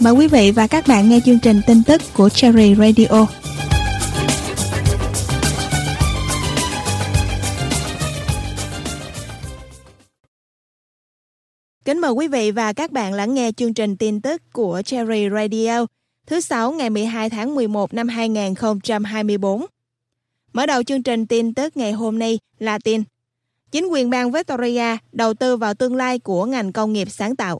Mời quý vị và các bạn nghe chương trình tin tức của Cherry Radio. Kính mời quý vị và các bạn lắng nghe chương trình tin tức của Cherry Radio thứ Sáu ngày 12 tháng 11 năm 2024. Mở đầu chương trình tin tức ngày hôm nay là tin chính quyền bang Victoria đầu tư vào tương lai của ngành công nghiệp sáng tạo.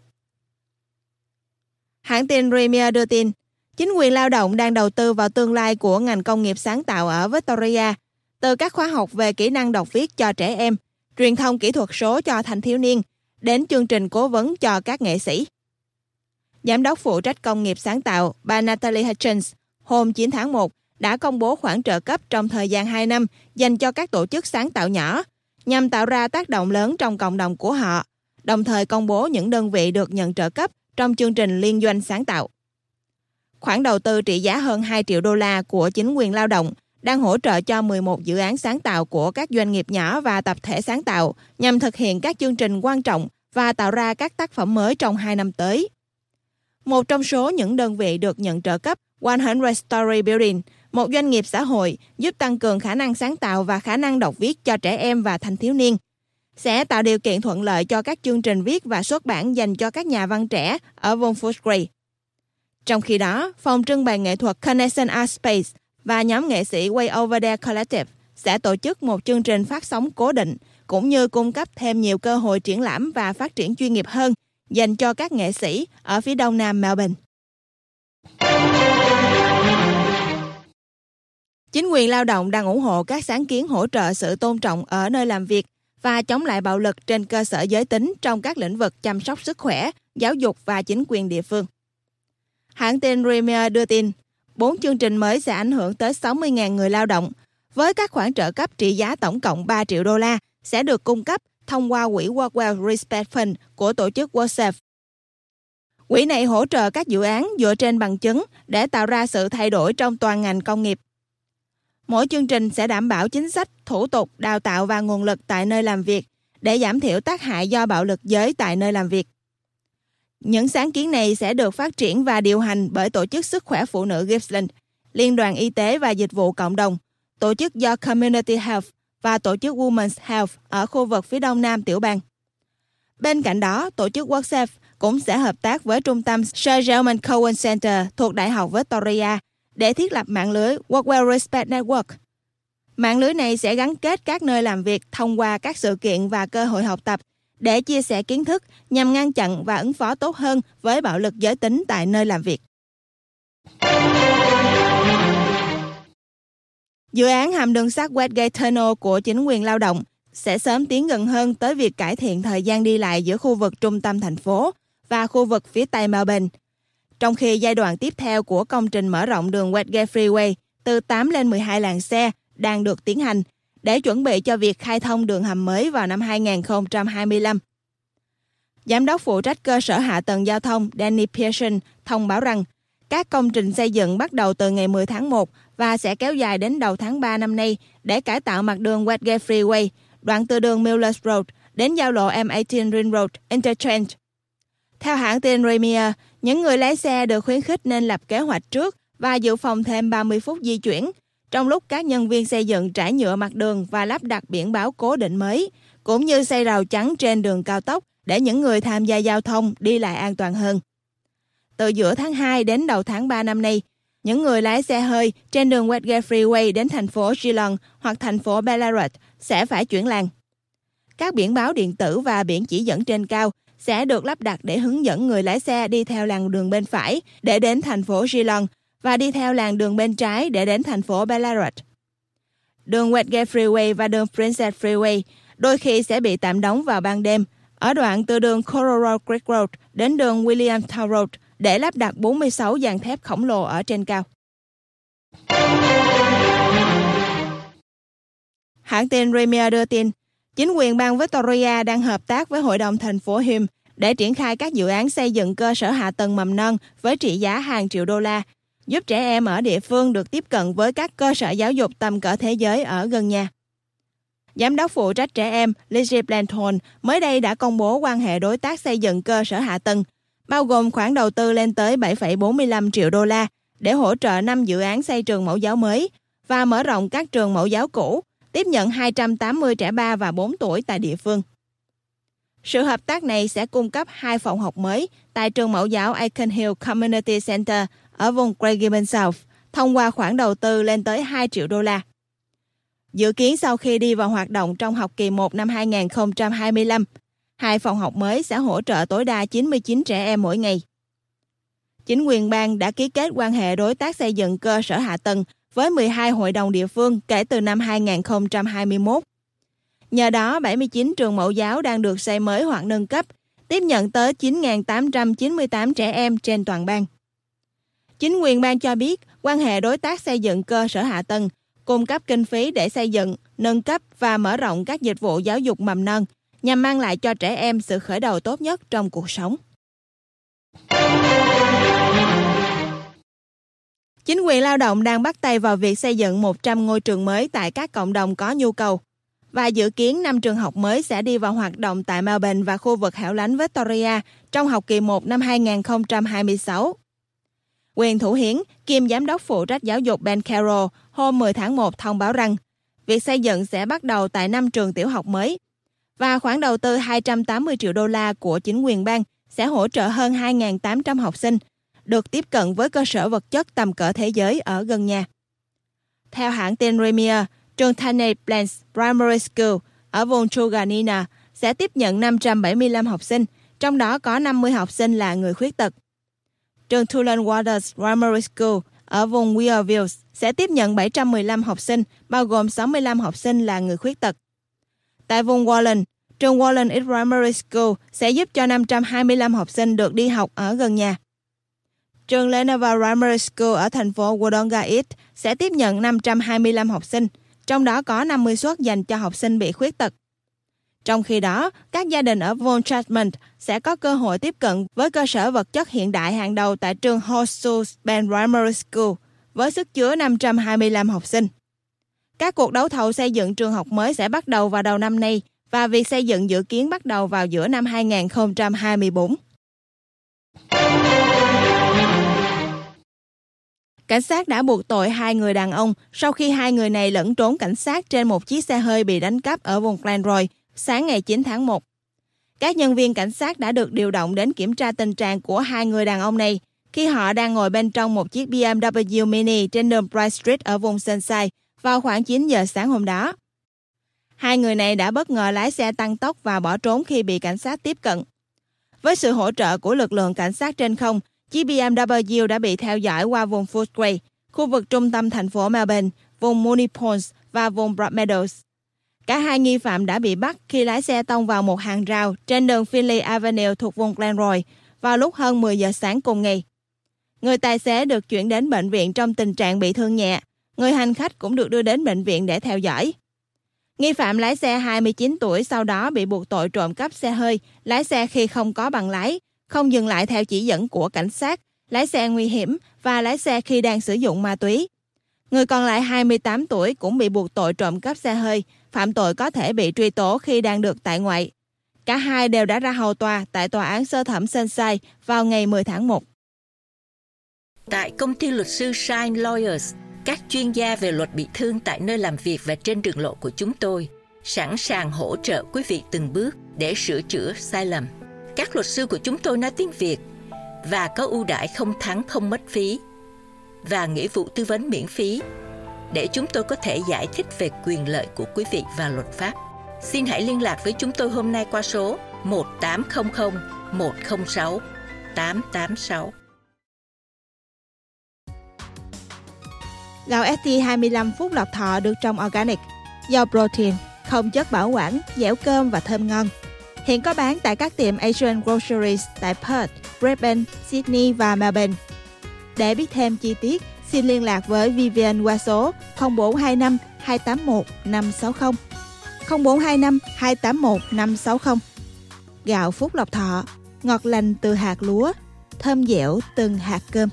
Hãng tin Premier đưa tin, chính quyền lao động đang đầu tư vào tương lai của ngành công nghiệp sáng tạo ở Victoria, từ các khóa học về kỹ năng đọc viết cho trẻ em, truyền thông kỹ thuật số cho thanh thiếu niên, đến chương trình cố vấn cho các nghệ sĩ. Giám đốc phụ trách công nghiệp sáng tạo, bà Natalie Hutchins, hôm 9 tháng 1 đã công bố khoản trợ cấp trong thời gian 2 năm dành cho các tổ chức sáng tạo nhỏ, nhằm tạo ra tác động lớn trong cộng đồng của họ, đồng thời công bố những đơn vị được nhận trợ cấp trong chương trình liên doanh sáng tạo. Khoản đầu tư trị giá hơn 2 triệu đô la của chính quyền lao động đang hỗ trợ cho 11 dự án sáng tạo của các doanh nghiệp nhỏ và tập thể sáng tạo nhằm thực hiện các chương trình quan trọng và tạo ra các tác phẩm mới trong 2 năm tới. Một trong số những đơn vị được nhận trợ cấp, 100 Story Building, một doanh nghiệp xã hội giúp tăng cường khả năng sáng tạo và khả năng đọc viết cho trẻ em và thanh thiếu niên, sẽ tạo điều kiện thuận lợi cho các chương trình viết và xuất bản dành cho các nhà văn trẻ ở vùng Footscray. Trong khi đó, phòng trưng bày nghệ thuật Connection Art Space và nhóm nghệ sĩ Way Over There Collective sẽ tổ chức một chương trình phát sóng cố định, cũng như cung cấp thêm nhiều cơ hội triển lãm và phát triển chuyên nghiệp hơn dành cho các nghệ sĩ ở phía đông nam Melbourne. Chính quyền lao động đang ủng hộ các sáng kiến hỗ trợ sự tôn trọng ở nơi làm việc và chống lại bạo lực trên cơ sở giới tính trong các lĩnh vực chăm sóc sức khỏe, giáo dục và chính quyền địa phương. Hãng tin Premier đưa tin, 4 chương trình mới sẽ ảnh hưởng tới 60.000 người lao động, với các khoản trợ cấp trị giá tổng cộng 3 triệu đô la sẽ được cung cấp thông qua quỹ Workwell Respect Fund của tổ chức WorkSafe. Quỹ này hỗ trợ các dự án dựa trên bằng chứng để tạo ra sự thay đổi trong toàn ngành công nghiệp. Mỗi chương trình sẽ đảm bảo chính sách, thủ tục, đào tạo và nguồn lực tại nơi làm việc để giảm thiểu tác hại do bạo lực giới tại nơi làm việc. Những sáng kiến này sẽ được phát triển và điều hành bởi Tổ chức Sức khỏe Phụ nữ Gippsland, Liên đoàn Y tế và Dịch vụ Cộng đồng, Tổ chức do Community Health và Tổ chức Women's Health ở khu vực phía đông nam tiểu bang. Bên cạnh đó, Tổ chức WorkSafe cũng sẽ hợp tác với trung tâm Sir German Cohen Center thuộc Đại học Victoria để thiết lập mạng lưới Workwell Respect Network. Mạng lưới này sẽ gắn kết các nơi làm việc thông qua các sự kiện và cơ hội học tập để chia sẻ kiến thức nhằm ngăn chặn và ứng phó tốt hơn với bạo lực giới tính tại nơi làm việc. Dự án hầm đường sắt Westgate Tunnel của chính quyền lao động sẽ sớm tiến gần hơn tới việc cải thiện thời gian đi lại giữa khu vực trung tâm thành phố và khu vực phía tây Melbourne, trong khi giai đoạn tiếp theo của công trình mở rộng đường Westgate Freeway từ 8 lên 12 làn xe đang được tiến hành để chuẩn bị cho việc khai thông đường hầm mới vào năm 2025. Giám đốc phụ trách cơ sở hạ tầng giao thông Danny Pearson thông báo rằng các công trình xây dựng bắt đầu từ ngày 10 tháng 1 và sẽ kéo dài đến đầu tháng 3 năm nay để cải tạo mặt đường Westgate Freeway, đoạn từ đường Millers Road đến giao lộ M18 Ring Road Interchange. Theo hãng tin Premier, những người lái xe được khuyến khích nên lập kế hoạch trước và dự phòng thêm 30 phút di chuyển, trong lúc các nhân viên xây dựng trải nhựa mặt đường và lắp đặt biển báo cố định mới, cũng như xây rào chắn trên đường cao tốc để những người tham gia giao thông đi lại an toàn hơn. Từ giữa tháng 2 đến đầu tháng 3 năm nay, những người lái xe hơi trên đường Westgate Freeway đến thành phố Geelong hoặc thành phố Ballarat sẽ phải chuyển làn. Các biển báo điện tử và biển chỉ dẫn trên cao sẽ được lắp đặt để hướng dẫn người lái xe đi theo làn đường bên phải để đến thành phố Geelong và đi theo làn đường bên trái để đến thành phố Ballarat. Đường Westgate Freeway và đường Princess Freeway đôi khi sẽ bị tạm đóng vào ban đêm ở đoạn từ đường Coral Creek Road đến đường Williamstown Road để lắp đặt 46 dàn thép khổng lồ ở trên cao. Hãng tin Premier đưa tin, chính quyền bang Victoria đang hợp tác với Hội đồng thành phố Hume để triển khai các dự án xây dựng cơ sở hạ tầng mầm non với trị giá hàng triệu đô la, giúp trẻ em ở địa phương được tiếp cận với các cơ sở giáo dục tầm cỡ thế giới ở gần nhà. Giám đốc phụ trách trẻ em Lizzie Blanton mới đây đã công bố quan hệ đối tác xây dựng cơ sở hạ tầng bao gồm khoản đầu tư lên tới 7,45 triệu đô la để hỗ trợ 5 dự án xây trường mẫu giáo mới và mở rộng các trường mẫu giáo cũ, tiếp nhận 280 trẻ 3 và 4 tuổi tại địa phương. Sự hợp tác này sẽ cung cấp 2 phòng học mới tại trường mẫu giáo Aiken Hill Community Center ở vùng Craigieburn South thông qua khoản đầu tư lên tới 2 triệu đô la. Dự kiến sau khi đi vào hoạt động trong học kỳ 1 năm 2025, 2 phòng học mới sẽ hỗ trợ tối đa 99 trẻ em mỗi ngày. Chính quyền bang đã ký kết quan hệ đối tác xây dựng cơ sở hạ tầng với 12 hội đồng địa phương kể từ năm 2021. Nhờ đó, 79 trường mẫu giáo đang được xây mới hoặc nâng cấp, tiếp nhận tới 9.898 trẻ em trên toàn bang. Chính quyền bang cho biết, quan hệ đối tác xây dựng cơ sở hạ tầng cung cấp kinh phí để xây dựng, nâng cấp và mở rộng các dịch vụ giáo dục mầm non nhằm mang lại cho trẻ em sự khởi đầu tốt nhất trong cuộc sống. Chính quyền lao động đang bắt tay vào việc xây dựng 100 ngôi trường mới tại các cộng đồng có nhu cầu và dự kiến 5 trường học mới sẽ đi vào hoạt động tại Melbourne và khu vực hẻo lánh Victoria trong học kỳ 1 năm 2026. Quyền thủ hiến kiêm giám đốc phụ trách giáo dục Ben Carroll hôm 10 tháng 1 thông báo rằng việc xây dựng sẽ bắt đầu tại 5 trường tiểu học mới và khoản đầu tư 280 triệu đô la của chính quyền bang sẽ hỗ trợ hơn 2.800 học sinh được tiếp cận với cơ sở vật chất tầm cỡ thế giới ở gần nhà. Theo hãng tin Premier, trường Tane Plains Primary School ở vùng Truganina sẽ tiếp nhận 575 học sinh, trong đó có 50 học sinh là người khuyết tật. Trường Tulane Waters Primary School ở vùng Weirville sẽ tiếp nhận 715 học sinh, bao gồm 65 học sinh là người khuyết tật. Tại vùng Wallen, trường Wallen East Primary School sẽ giúp cho 525 học sinh được đi học ở gần nhà. Trường Lenova Primary School ở thành phố Wodonga East sẽ tiếp nhận 525 học sinh, trong đó có 50 suất dành cho học sinh bị khuyết tật. Trong khi đó, các gia đình ở Von Chasmond sẽ có cơ hội tiếp cận với cơ sở vật chất hiện đại hàng đầu tại trường Horseshoe Bend Primary School với sức chứa 525 học sinh. Các cuộc đấu thầu xây dựng trường học mới sẽ bắt đầu vào đầu năm nay và việc xây dựng dự kiến bắt đầu vào giữa năm 2024. Cảnh sát đã buộc tội 2 người đàn ông sau khi 2 người này lẫn trốn cảnh sát trên một chiếc xe hơi bị đánh cắp ở vùng Glenroy sáng ngày 9 tháng 1. Các nhân viên cảnh sát đã được điều động đến kiểm tra tình trạng của 2 người đàn ông này khi họ đang ngồi bên trong một chiếc BMW Mini trên đường Bright Street ở vùng Sunshine vào khoảng 9 giờ sáng hôm đó. 2 người này đã bất ngờ lái xe tăng tốc và bỏ trốn khi bị cảnh sát tiếp cận. Với sự hỗ trợ của lực lượng cảnh sát trên không, chiếc BMW đã bị theo dõi qua vùng Footscray, khu vực trung tâm thành phố Melbourne, vùng Moonee Ponds và vùng Broadmeadows. Cả 2 nghi phạm đã bị bắt khi lái xe tông vào một hàng rào trên đường Finley Avenue thuộc vùng Glenroy vào lúc hơn 10 giờ sáng cùng ngày. Người tài xế được chuyển đến bệnh viện trong tình trạng bị thương nhẹ. Người hành khách cũng được đưa đến bệnh viện để theo dõi. Nghi phạm lái xe 29 tuổi sau đó bị buộc tội trộm cắp xe hơi, lái xe khi không có bằng lái, không dừng lại theo chỉ dẫn của cảnh sát, lái xe nguy hiểm và lái xe khi đang sử dụng ma túy. Người còn lại 28 tuổi cũng bị buộc tội trộm cắp xe hơi, phạm tội có thể bị truy tố khi đang được tại ngoại. Cả hai đều đã ra hầu tòa tại tòa án sơ thẩm Sunshine vào ngày 10 tháng 1. Tại công ty luật sư Shine Lawyers, các chuyên gia về luật bị thương tại nơi làm việc và trên đường lộ của chúng tôi sẵn sàng hỗ trợ quý vị từng bước để sửa chữa sai lầm. Các luật sư của chúng tôi nói tiếng Việt và có ưu đãi không thắng không mất phí và nghĩa vụ tư vấn miễn phí để chúng tôi có thể giải thích về quyền lợi của quý vị và luật pháp. Xin hãy liên lạc với chúng tôi hôm nay qua số 1800 106 886. Gạo ST25 Phúc Lộc Thọ được trồng organic, giàu protein, không chất bảo quản, dẻo cơm và thơm ngon. Hiện có bán tại các tiệm Asian Groceries tại Perth, Brisbane, Sydney và Melbourne. Để biết thêm chi tiết, xin liên lạc với Vivian qua số 0425 281 560. 0425 281 560. Gạo Phúc Lộc Thọ, ngọt lành từ hạt lúa, thơm dẻo từng hạt cơm.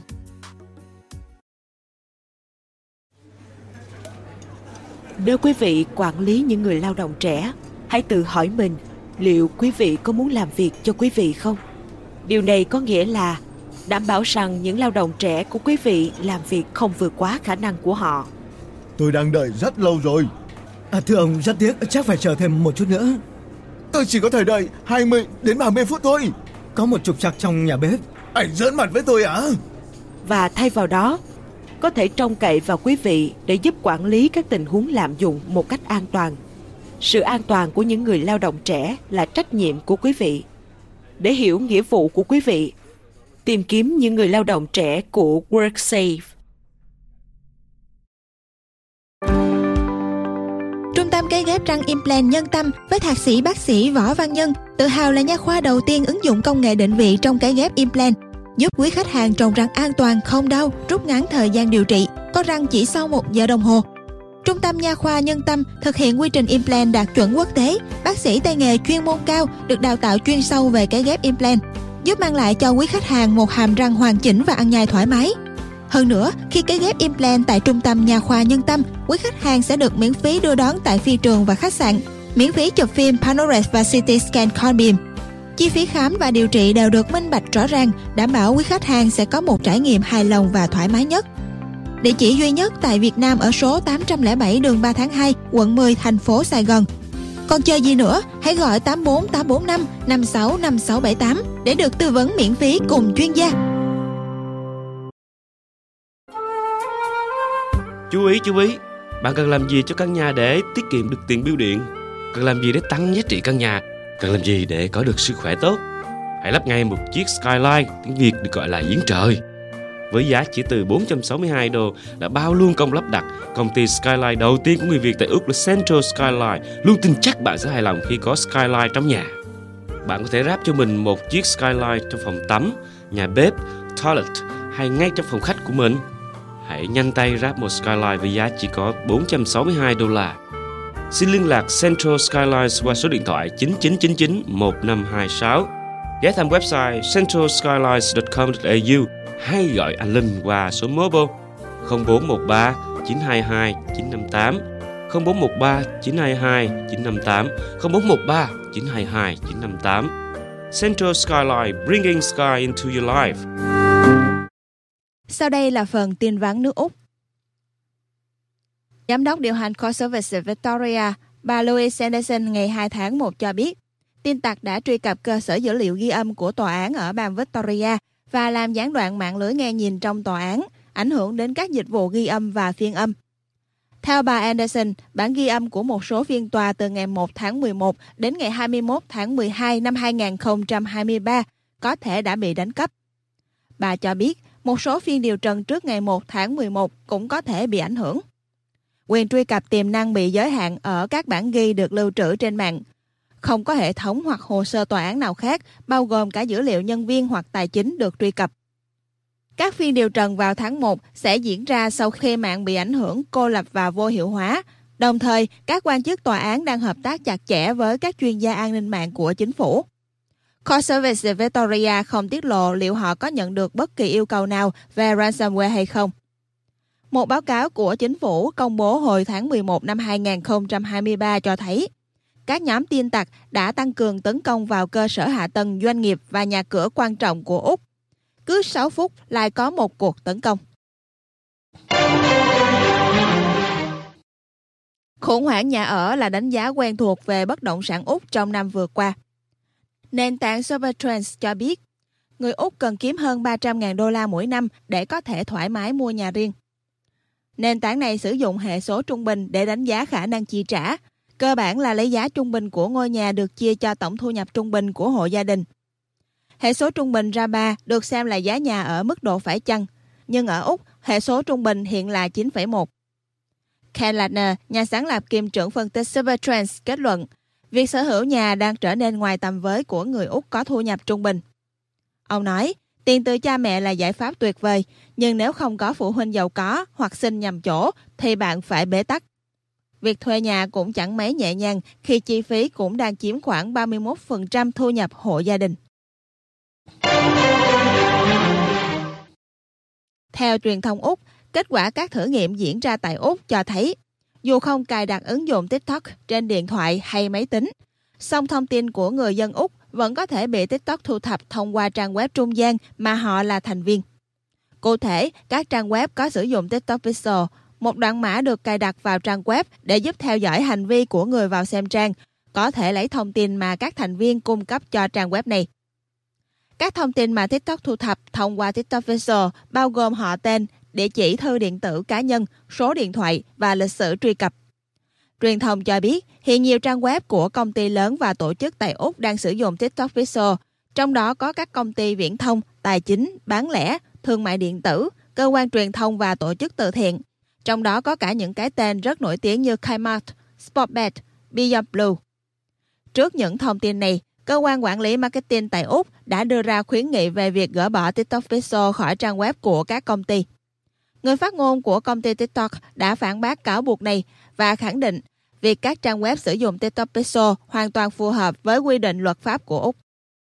Nếu quý vị quản lý những người lao động trẻ, hãy tự hỏi mình liệu quý vị có muốn làm việc cho quý vị không? Điều này có nghĩa là đảm bảo rằng những lao động trẻ của quý vị làm việc không vượt quá khả năng của họ. Tôi đang đợi rất lâu rồi. Thưa ông, rất tiếc, chắc phải chờ thêm một chút nữa. Tôi chỉ có thể đợi 20 đến 30 phút thôi. Có một trục trặc trong nhà bếp. Anh giỡn mặt với tôi à? Và thay vào đó, có thể trông cậy vào quý vị để giúp quản lý các tình huống lạm dụng một cách an toàn. Sự an toàn của những người lao động trẻ là trách nhiệm của quý vị. Để hiểu nghĩa vụ của quý vị, tìm kiếm những người lao động trẻ của WorkSafe. Trung tâm cấy ghép răng implant Nhân Tâm với thạc sĩ bác sĩ Võ Văn Nhân tự hào là nha khoa đầu tiên ứng dụng công nghệ định vị trong cấy ghép implant, giúp quý khách hàng trồng răng an toàn, không đau, rút ngắn thời gian điều trị, có răng chỉ sau 1 giờ đồng hồ. Trung tâm nha khoa Nhân Tâm thực hiện quy trình implant đạt chuẩn quốc tế, bác sĩ tay nghề chuyên môn cao được đào tạo chuyên sâu về cấy ghép implant, giúp mang lại cho quý khách hàng một hàm răng hoàn chỉnh và ăn nhai thoải mái. Hơn nữa, khi cấy ghép implant tại Trung tâm nha khoa Nhân Tâm, quý khách hàng sẽ được miễn phí đưa đón tại phi trường và khách sạn, miễn phí chụp phim Panorex và CT scan con beam. Chi phí khám và điều trị đều được minh bạch rõ ràng, đảm bảo quý khách hàng sẽ có một trải nghiệm hài lòng và thoải mái nhất. Địa chỉ duy nhất tại Việt Nam ở số 807 đường 3 tháng 2, quận 10, thành phố Sài Gòn. Còn chờ gì nữa, hãy gọi 84845 565678 để được tư vấn miễn phí cùng chuyên gia. Chú ý, bạn cần làm gì cho căn nhà để tiết kiệm được tiền bill điện? Cần làm gì để tăng giá trị căn nhà? Cần làm gì để có được sức khỏe tốt? Hãy lắp ngay một chiếc Skyline, tiếng Việt được gọi là giếng trời. Với giá chỉ từ $462 là bao luôn công lắp đặt, công ty Skyline đầu tiên của người Việt tại Úc là Central Skyline luôn tin chắc bạn sẽ hài lòng khi có Skyline trong nhà. Bạn có thể ráp cho mình một chiếc Skyline trong phòng tắm, nhà bếp, toilet hay ngay trong phòng khách của mình. Hãy nhanh tay ráp một Skyline với giá chỉ có $462. Xin liên lạc Central Skylines qua số điện thoại 9999 1526. Ghé thăm website centralskylines.com.au hay gọi anh Linh qua số mobile 0413 922 958, 0413 922 958, 0413 922 958. Central Skyline, bringing sky into your life. Sau đây là phần tin vắn nước Úc. Giám đốc điều hành Conservative Victoria, bà Louise Anderson ngày 2 tháng 1 cho biết, tin tặc đã truy cập cơ sở dữ liệu ghi âm của tòa án ở bang Victoria và làm gián đoạn mạng lưới nghe nhìn trong tòa án, ảnh hưởng đến các dịch vụ ghi âm và phiên âm. Theo bà Anderson, bản ghi âm của một số phiên tòa từ ngày 1 tháng 11 đến ngày 21 tháng 12 năm 2023 có thể đã bị đánh cắp. Bà cho biết, một số phiên điều trần trước ngày 1 tháng 11 cũng có thể bị ảnh hưởng. Quyền truy cập tiềm năng bị giới hạn ở các bản ghi được lưu trữ trên mạng. Không có hệ thống hoặc hồ sơ tòa án nào khác, bao gồm cả dữ liệu nhân viên hoặc tài chính được truy cập. Các phiên điều trần vào tháng 1 sẽ diễn ra sau khi mạng bị ảnh hưởng, cô lập và vô hiệu hóa. Đồng thời, các quan chức tòa án đang hợp tác chặt chẽ với các chuyên gia an ninh mạng của chính phủ. Conservative Victoria không tiết lộ liệu họ có nhận được bất kỳ yêu cầu nào về ransomware hay không. Một báo cáo của chính phủ công bố hồi tháng 11 năm 2023 cho thấy các nhóm tin tặc đã tăng cường tấn công vào cơ sở hạ tầng doanh nghiệp và nhà cửa quan trọng của Úc. Cứ 6 phút lại có một cuộc tấn công. Khủng hoảng nhà ở là đánh giá quen thuộc về bất động sản Úc trong năm vừa qua. Nền tảng Supertrends cho biết, người Úc cần kiếm hơn $300.000 mỗi năm để có thể thoải mái mua nhà riêng. Nền tảng này sử dụng hệ số trung bình để đánh giá khả năng chi trả. Cơ bản là lấy giá trung bình của ngôi nhà được chia cho tổng thu nhập trung bình của hộ gia đình. Hệ số trung bình RABA được xem là giá nhà ở mức độ phải chăng, nhưng ở Úc, hệ số trung bình hiện là 9,1. Ken Ladner, nhà sáng lập kiêm trưởng phân tích Supertrends kết luận, việc sở hữu nhà đang trở nên ngoài tầm với của người Úc có thu nhập trung bình. Ông nói, tiền từ cha mẹ là giải pháp tuyệt vời, nhưng nếu không có phụ huynh giàu có hoặc sinh nhầm chỗ thì bạn phải bế tắc. Việc thuê nhà cũng chẳng mấy nhẹ nhàng khi chi phí cũng đang chiếm khoảng 31% thu nhập hộ gia đình. Theo truyền thông Úc, kết quả các thử nghiệm diễn ra tại Úc cho thấy dù không cài đặt ứng dụng TikTok trên điện thoại hay máy tính, song thông tin của người dân Úc vẫn có thể bị TikTok thu thập thông qua trang web trung gian mà họ là thành viên. Cụ thể, các trang web có sử dụng TikTok Pixel, một đoạn mã được cài đặt vào trang web để giúp theo dõi hành vi của người vào xem trang, có thể lấy thông tin mà các thành viên cung cấp cho trang web này. Các thông tin mà TikTok thu thập thông qua TikTok Pixel bao gồm họ tên, địa chỉ thư điện tử cá nhân, số điện thoại và lịch sử truy cập. Truyền thông cho biết, hiện nhiều trang web của công ty lớn và tổ chức tại Úc đang sử dụng TikTok Pixel, trong đó có các công ty viễn thông, tài chính, bán lẻ, thương mại điện tử, cơ quan truyền thông và tổ chức từ thiện. Trong đó có cả những cái tên rất nổi tiếng như Kmart, Sportbet, Beyond Blue. Trước những thông tin này, cơ quan quản lý marketing tại Úc đã đưa ra khuyến nghị về việc gỡ bỏ TikTok Pixel khỏi trang web của các công ty. Người phát ngôn của công ty TikTok đã phản bác cáo buộc này và khẳng định việc các trang web sử dụng TikTok Pixel hoàn toàn phù hợp với quy định luật pháp của Úc.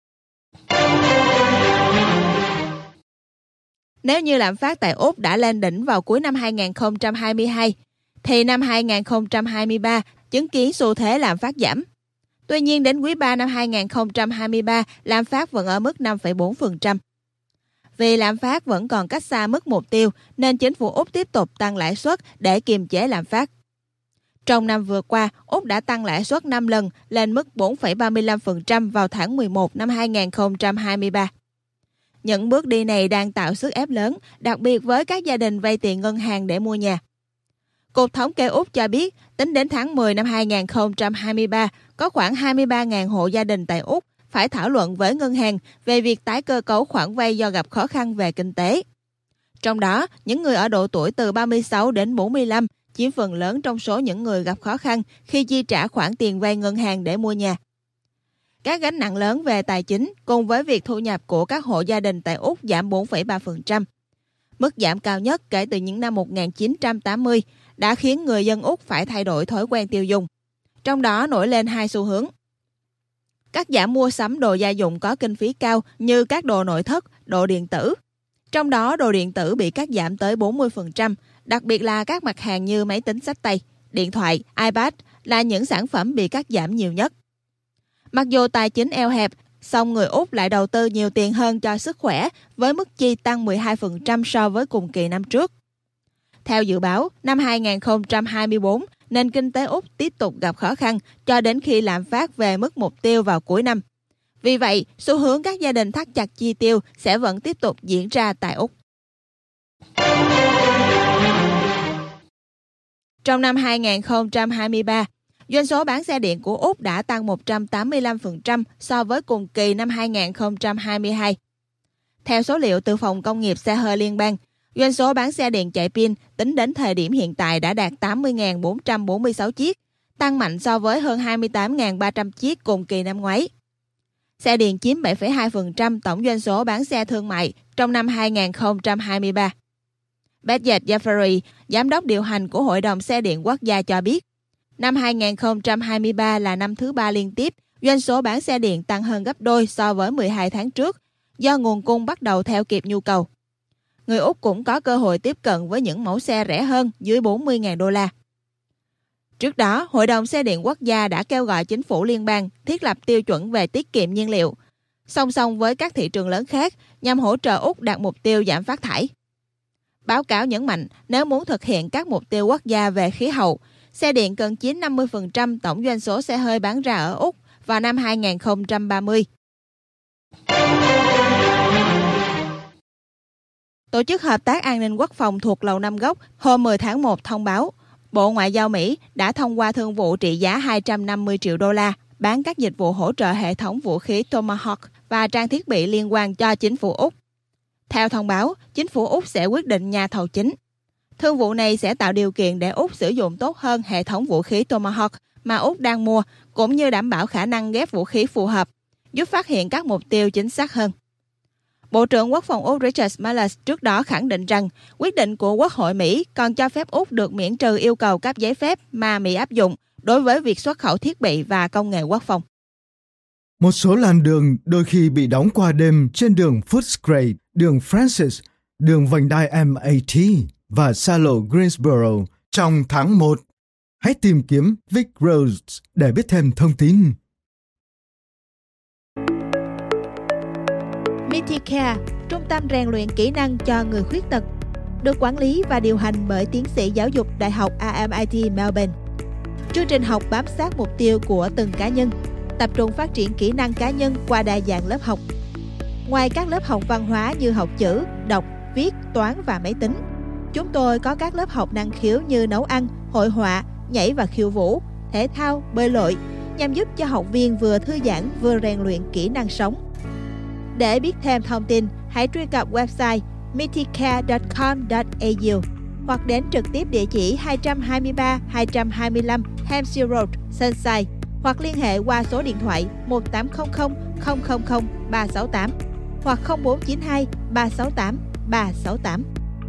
Nếu như lạm phát tại Úc đã lên đỉnh vào cuối năm 2022, thì năm 2023 chứng kiến xu thế lạm phát giảm. Tuy nhiên, đến quý 3 năm 2023, lạm phát vẫn ở mức 5,4%. Vì lạm phát vẫn còn cách xa mức mục tiêu, nên chính phủ Úc tiếp tục tăng lãi suất để kiềm chế lạm phát. Trong năm vừa qua, Úc đã tăng lãi suất 5 lần lên mức 4,35% vào tháng 11 năm 2023. Những bước đi này đang tạo sức ép lớn, đặc biệt với các gia đình vay tiền ngân hàng để mua nhà. Cục Thống kê Úc cho biết, tính đến tháng 10 năm 2023, có khoảng 23.000 hộ gia đình tại Úc phải thảo luận với ngân hàng về việc tái cơ cấu khoản vay do gặp khó khăn về kinh tế. Trong đó, những người ở độ tuổi từ 36 đến 45 chiếm phần lớn trong số những người gặp khó khăn khi chi trả khoản tiền vay ngân hàng để mua nhà. Các gánh nặng lớn về tài chính cùng với việc thu nhập của các hộ gia đình tại Úc giảm 4,3%. Mức giảm cao nhất kể từ những năm 1980 đã khiến người dân Úc phải thay đổi thói quen tiêu dùng. Trong đó nổi lên hai xu hướng. Cắt giảm mua sắm đồ gia dụng có kinh phí cao như các đồ nội thất, đồ điện tử. Trong đó đồ điện tử bị cắt giảm tới 40%, đặc biệt là các mặt hàng như máy tính xách tay, điện thoại, iPad là những sản phẩm bị cắt giảm nhiều nhất. Mặc dù tài chính eo hẹp, song người Úc lại đầu tư nhiều tiền hơn cho sức khỏe với mức chi tăng 12% so với cùng kỳ năm trước. Theo dự báo, năm 2024, nền kinh tế Úc tiếp tục gặp khó khăn cho đến khi lạm phát về mức mục tiêu vào cuối năm. Vì vậy, xu hướng các gia đình thắt chặt chi tiêu sẽ vẫn tiếp tục diễn ra tại Úc. Trong năm 2023, doanh số bán xe điện của Úc đã tăng 185% so với cùng kỳ năm 2022. Theo số liệu từ Phòng Công nghiệp Xe hơi Liên bang, doanh số bán xe điện chạy pin tính đến thời điểm hiện tại đã đạt 80.446 chiếc, tăng mạnh so với hơn 28.300 chiếc cùng kỳ năm ngoái. Xe điện chiếm 7,2% tổng doanh số bán xe thương mại trong năm 2023. Behzad Jafari, giám đốc điều hành của Hội đồng Xe điện Quốc gia cho biết, năm 2023 là năm thứ 3 liên tiếp, doanh số bán xe điện tăng hơn gấp đôi so với 12 tháng trước, do nguồn cung bắt đầu theo kịp nhu cầu. Người Úc cũng có cơ hội tiếp cận với những mẫu xe rẻ hơn dưới 40.000 đô la. Trước đó, Hội đồng Xe điện Quốc gia đã kêu gọi chính phủ liên bang thiết lập tiêu chuẩn về tiết kiệm nhiên liệu, song song với các thị trường lớn khác nhằm hỗ trợ Úc đạt mục tiêu giảm phát thải. Báo cáo nhấn mạnh nếu muốn thực hiện các mục tiêu quốc gia về khí hậu, xe điện cần chiếm 50% tổng doanh số xe hơi bán ra ở Úc vào năm 2030. Tổ chức Hợp tác An ninh Quốc phòng thuộc Lầu Năm Góc hôm 10 tháng 1 thông báo Bộ Ngoại giao Mỹ đã thông qua thương vụ trị giá 250 triệu đô la bán các dịch vụ hỗ trợ hệ thống vũ khí Tomahawk và trang thiết bị liên quan cho chính phủ Úc. Theo thông báo, chính phủ Úc sẽ quyết định nhà thầu chính. Thương vụ này sẽ tạo điều kiện để Úc sử dụng tốt hơn hệ thống vũ khí Tomahawk mà Úc đang mua, cũng như đảm bảo khả năng ghép vũ khí phù hợp, giúp phát hiện các mục tiêu chính xác hơn. Bộ trưởng Quốc phòng Úc Richard Marles trước đó khẳng định rằng quyết định của Quốc hội Mỹ còn cho phép Úc được miễn trừ yêu cầu cấp giấy phép mà Mỹ áp dụng đối với việc xuất khẩu thiết bị và công nghệ quốc phòng. Một số làn đường đôi khi bị đóng qua đêm trên đường Footscray, đường Francis, đường vành đai MAT và xa lộ Greensboro trong tháng 1. Hãy tìm kiếm Vic Roads để biết thêm thông tin. Miticare, trung tâm rèn luyện kỹ năng cho người khuyết tật, được quản lý và điều hành bởi tiến sĩ giáo dục Đại học RMIT Melbourne. Chương trình học bám sát mục tiêu của từng cá nhân, tập trung phát triển kỹ năng cá nhân qua đa dạng lớp học. Ngoài các lớp học văn hóa như học chữ, đọc, viết, toán và máy tính, chúng tôi có các lớp học năng khiếu như nấu ăn, hội họa, nhảy và khiêu vũ, thể thao, bơi lội, nhằm giúp cho học viên vừa thư giãn vừa rèn luyện kỹ năng sống. Để biết thêm thông tin, hãy truy cập website miticare.com.au hoặc đến trực tiếp địa chỉ 223-225 Hampshire Road, Sunshine, hoặc liên hệ qua số điện thoại 1800 000 368 hoặc 0492 368 368.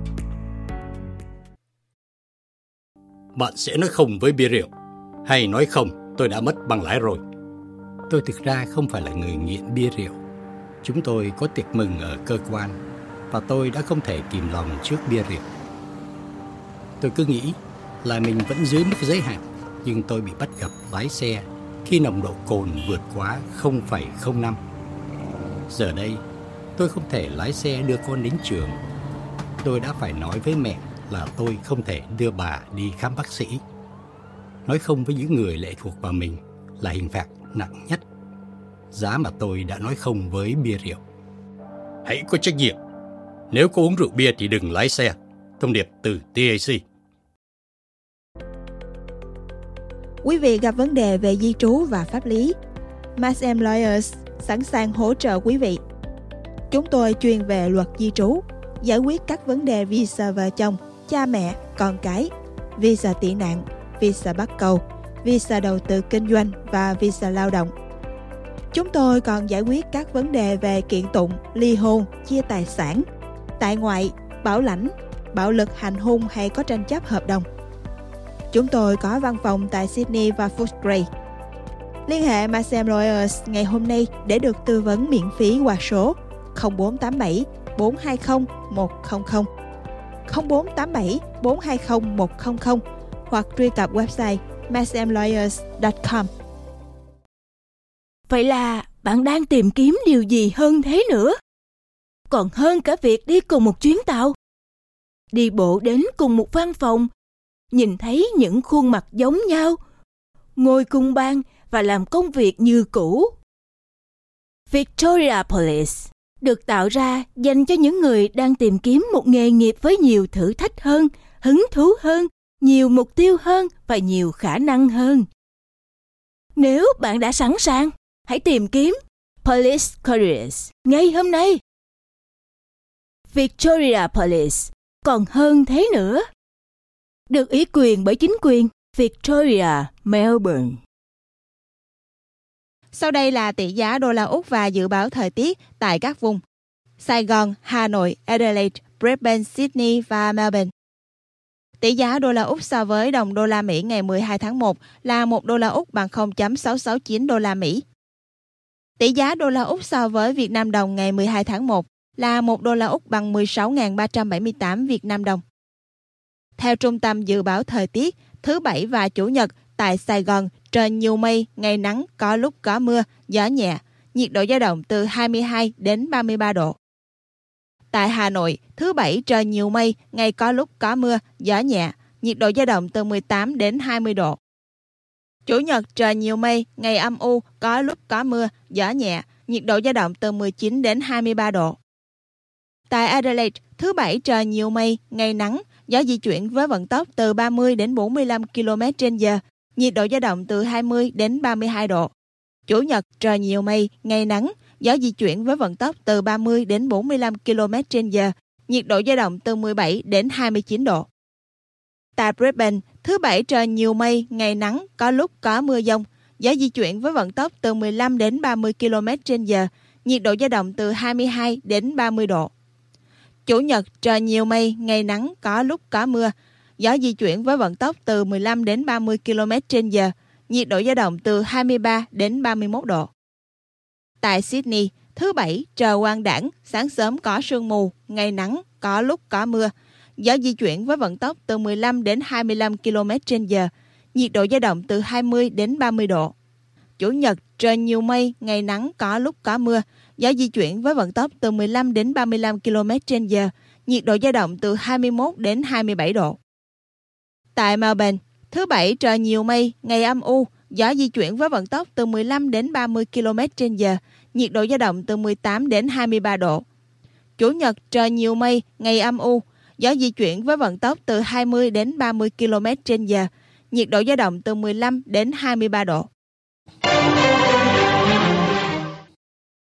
Bạn sẽ nói không với bia rượu, hay nói không, tôi đã mất bằng lái rồi. Tôi thực ra không phải là người nghiện bia rượu. Chúng tôi có tiệc mừng ở cơ quan và tôi đã không thể kìm lòng trước bia rượu. Tôi cứ nghĩ là mình vẫn dưới mức giới hạn, nhưng tôi bị bắt gặp lái xe khi nồng độ cồn vượt quá 0,05. Giờ đây, tôi không thể lái xe đưa con đến trường. Tôi đã phải nói với mẹ là tôi không thể đưa bà đi khám bác sĩ. Nói không với những người lệ thuộc vào mình là hình phạt nặng nhất. Giá mà tôi đã nói không với bia rượu. Hãy có trách nhiệm. Nếu có uống rượu bia thì đừng lái xe. Thông điệp từ TAC. Quý vị gặp vấn đề về di trú và pháp lý, Maxim Lawyers sẵn sàng hỗ trợ quý vị. Chúng tôi chuyên về luật di trú, giải quyết các vấn đề visa vợ chồng, cha mẹ, con cái, visa tị nạn, visa bắt cầu, visa đầu tư kinh doanh và visa lao động. Chúng tôi còn giải quyết các vấn đề về kiện tụng, ly hôn, chia tài sản, tại ngoại, bảo lãnh, bạo lực hành hung hay có tranh chấp hợp đồng. Chúng tôi có văn phòng tại Sydney và Footscray. Liên hệ Maxim Lawyers ngày hôm nay để được tư vấn miễn phí qua số 0487 420 100, 0487 420 100 hoặc truy cập website maximlawyers.com. Vậy là bạn đang tìm kiếm điều gì hơn thế nữa? Còn hơn cả việc đi cùng một chuyến tàu. Đi bộ đến cùng một văn phòng, nhìn thấy những khuôn mặt giống nhau, ngồi cùng bàn và làm công việc như cũ. Victoria Police được tạo ra dành cho những người đang tìm kiếm một nghề nghiệp với nhiều thử thách hơn, hứng thú hơn, nhiều mục tiêu hơn và nhiều khả năng hơn. Nếu bạn đã sẵn sàng, hãy tìm kiếm Police Careers ngay hôm nay. Victoria Police còn hơn thế nữa. Được ủy quyền bởi chính quyền Victoria, Melbourne. Sau đây là tỷ giá đô la Úc và dự báo thời tiết tại các vùng Sài Gòn, Hà Nội, Adelaide, Brisbane, Sydney và Melbourne. Tỷ giá đô la Úc so với đồng đô la Mỹ ngày 12 tháng 1 là 1 đô la Úc bằng 0.669 đô la Mỹ. Tỷ giá đô la Úc so với Việt Nam đồng ngày 12 tháng 1 là 1 đô la Úc bằng 16.378 Việt Nam đồng. Theo Trung tâm Dự báo Thời tiết, thứ Bảy và Chủ nhật tại Sài Gòn trời nhiều mây, ngày nắng, có lúc có mưa, gió nhẹ, nhiệt độ dao động từ 22 đến 33 độ. Tại Hà Nội, thứ Bảy trời nhiều mây, ngày có lúc có mưa, gió nhẹ, nhiệt độ dao động từ 18 đến 20 độ. Chủ nhật trời nhiều mây, ngày âm u, có lúc có mưa, gió nhẹ, nhiệt độ dao động từ 19 đến 23 độ. Tại Adelaide, thứ Bảy trời nhiều mây, ngày nắng, gió di chuyển với vận tốc từ 30 đến 45 km/h, nhiệt độ dao động từ 20 đến 32 độ. Chủ nhật trời nhiều mây, ngày nắng, gió di chuyển với vận tốc từ 30 đến 45 km/h, nhiệt độ dao động từ 17 đến 29 độ. Tại Brisbane, thứ Bảy trời nhiều mây, ngày nắng, có lúc có mưa dông, gió di chuyển với vận tốc từ 15 đến 30 km/h, nhiệt độ dao động từ 22 đến 30 độ. Chủ nhật trời nhiều mây, ngày nắng, có lúc có mưa, gió di chuyển với vận tốc từ 15 đến 30 km/h, nhiệt độ dao động từ 23 đến 31 độ. Tại Sydney, thứ Bảy trời quang đãng, sáng sớm có sương mù, ngày nắng, có lúc có mưa, gió di chuyển với vận tốc từ 15 đến 25 km/h, nhiệt độ dao động từ 20 đến 30 độ. Chủ nhật trời nhiều mây, ngày nắng có lúc có mưa, gió di chuyển với vận tốc từ 15 đến 35 km/h, nhiệt độ dao động từ 21 đến 27 độ. Tại Melbourne, thứ Bảy trời nhiều mây, ngày âm u, gió di chuyển với vận tốc từ 15 đến 30 km/h, nhiệt độ dao động từ 18 đến 23 độ. Chủ nhật trời nhiều mây, ngày âm u, gió di chuyển với vận tốc từ 20 đến 30 km/h, nhiệt độ dao động từ 15 đến 23 độ.